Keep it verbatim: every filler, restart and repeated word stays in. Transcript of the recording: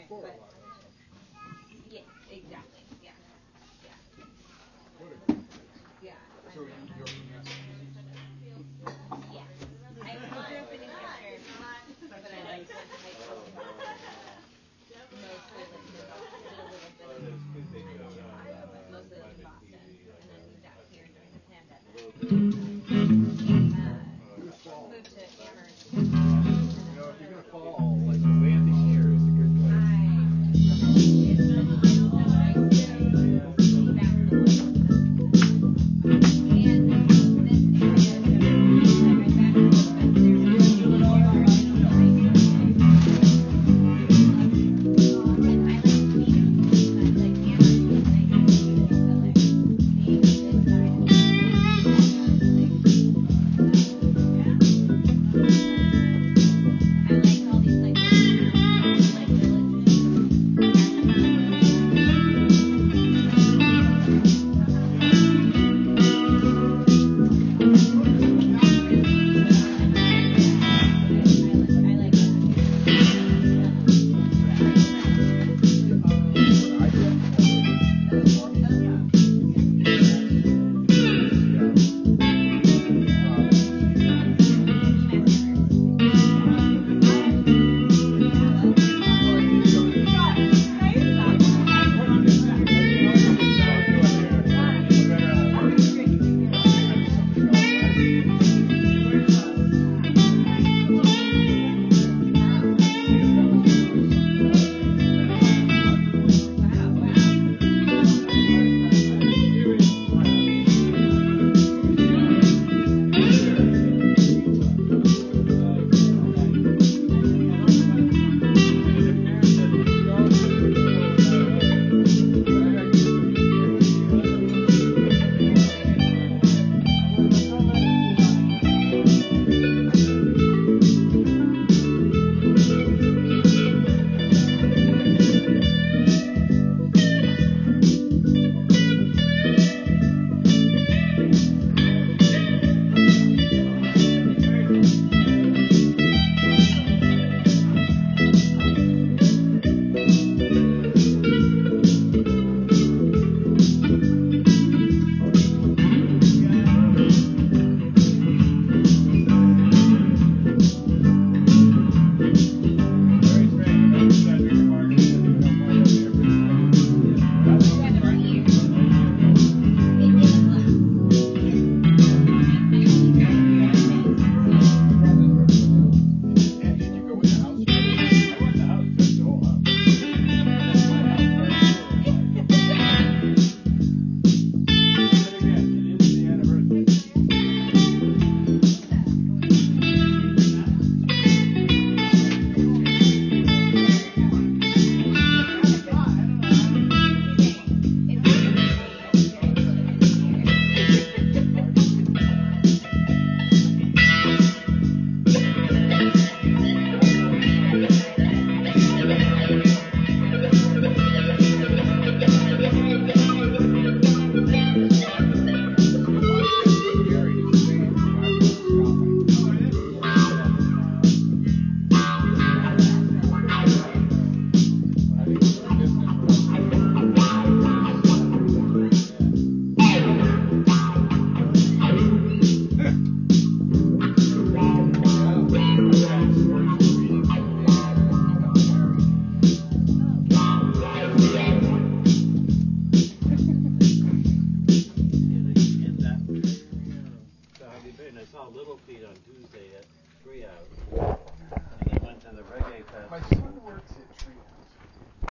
but yeah, exactly. Yeah, yeah, yeah. So you, you're from Massachusetts? Yes. I grew up in New Hampshire, but I like went to high school in Boston. Mostly lived in Boston. Did a little bit of in Chicago, but mostly lived in Boston. And then moved out here during the pandemic. Uh, Good fall. moved to Amherst. You know, if you're gonna fall, like landing here is a good place. I, it's been so nice to be back in the woods. And this area is different. Like I'm back in the woods. There's no bars, no lights, nothing. And I like cleaning. I like Amherst is nice and peaceful, but like being on this side of the I like all these like little towns, like I like I saw Little Feet on Tuesday at Treehouse.